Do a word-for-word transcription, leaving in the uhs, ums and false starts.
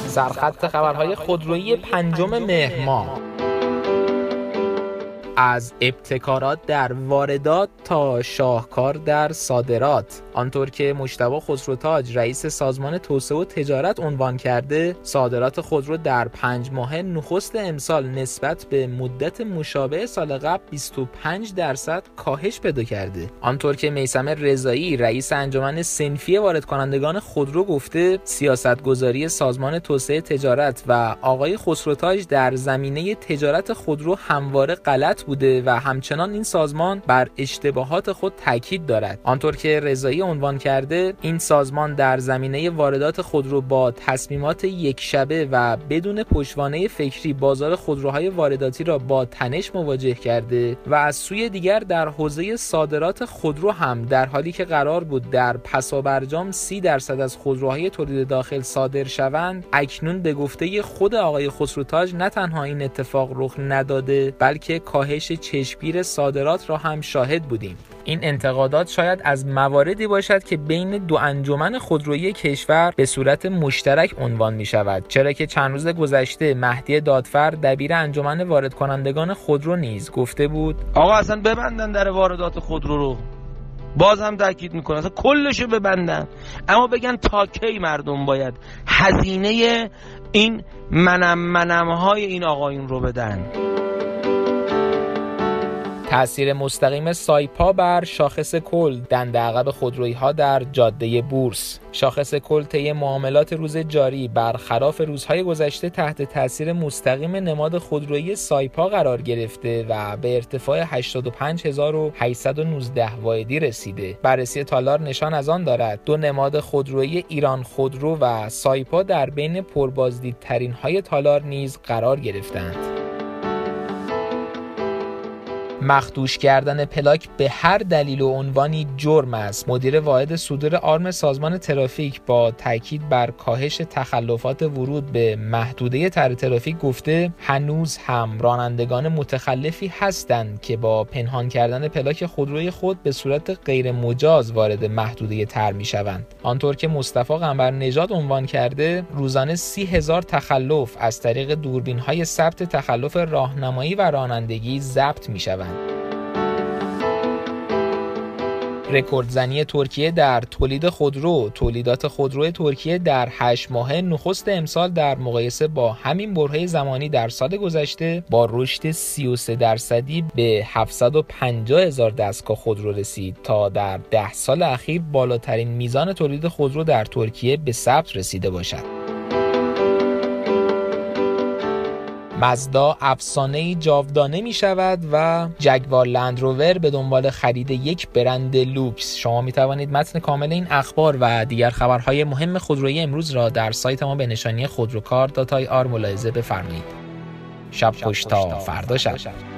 سرخط خبرهای خودرویی پنجم مهر ماه. از ابتکارات در واردات تا شاهکار در صادرات، آنطور که مجتبی خسروتاج رئیس سازمان توسعه و تجارت عنوان کرده، صادرات خودرو در پنج ماهه نخست امسال نسبت به مدت مشابه سال قبل بیست و پنج درصد کاهش پیدا کرده. آنطور که میثم رضایی رئیس انجمن صنفی وارد کنندگان خودرو گفته، سیاستگذاری سازمان توسعه تجارت و آقای خسروتاج در زمینه تجارت خودرو همواره غلط بوده و همچنان این سازمان بر اشتباهات خود تاکید دارد. آنطور که رضایی عنوان کرده، این سازمان در زمینه واردات خودرو با تصمیمات یک شبه و بدون پشتوانه فکری بازار خودروهای وارداتی را با تنش مواجه کرده و از سوی دیگر در حوزه صادرات خودرو هم در حالی که قرار بود در پسابرجام سی درصد از خودروهای تولید داخل صادر شوند، اکنون به گفته خود آقای خسروتاج نه تنها این اتفاق رخ نداده بلکه کاهش چشمگیر صادرات را هم شاهد بودیم. این انتقادات شاید از مواردی باشد که بین دو انجمن خودرویی کشور به صورت مشترک عنوان می شود، چرا که چند روز گذشته مهدی دادفر دبیر انجمن وارد کنندگان خودرو نیز گفته بود آقا اصلا ببندن در واردات خودرو رو. باز هم تاکید میکنه اصلا کلشو ببندن، اما بگن تا کی مردم باید هزینه این منم منم های این آقایون رو بدن. تأثیر مستقیم سایپا بر شاخص کل دنده عقب خودرویی‌ها در جاده بورس. شاخص کل طی معاملات روز جاری برخلاف روزهای گذشته تحت تأثیر مستقیم نماد خودرویی سایپا قرار گرفته و به ارتفاع هشتاد و پنج هزار و هشتصد و نوزده واحدی رسیده. بررسی تالار نشان از آن دارد دو نماد خودرویی ایران خودرو و سایپا در بین پربازدیدترین های تالار نیز قرار گرفتند. مخدوش کردن پلاک به هر دلیل و عنوانی جرم است. مدیر واحد صدور آرم سازمان ترافیک با تاکید بر کاهش تخلفات ورود به محدوده طرح ترافیک گفته هنوز هم رانندگان متخلفی هستند که با پنهان کردن پلاک خودروی خود به صورت غیر مجاز وارد محدوده طرح میشوند. آنطور که مصطفی قنبرنژاد عنوان کرده، روزانه سی هزار تخلف از طریق دوربین‌های ثبت تخلف راهنمایی و رانندگی ضبط میشوند. رکوردزنی ترکیه در تولید خودرو. تولیدات خودرو ترکیه در هشت ماهه نخست امسال در مقایسه با همین برهه زمانی در سال گذشته با رشد سی و سه درصدی به هفتصد و پنجاه هزار دستگاه خودرو رسید تا در ده سال اخیر بالاترین میزان تولید خودرو در ترکیه به ثبت رسیده باشد. مازدا افسانه‌ای جاودانه می شود و جگوار لندروور به دنبال خرید یک برند لوکس. شما می توانید متن کامل این اخبار و دیگر خبرهای مهم خودرویی امروز را در سایت ما به نشانی خودروکار دات آی آر ملاحظه بفرمایید. شب خوش تا فردا شب.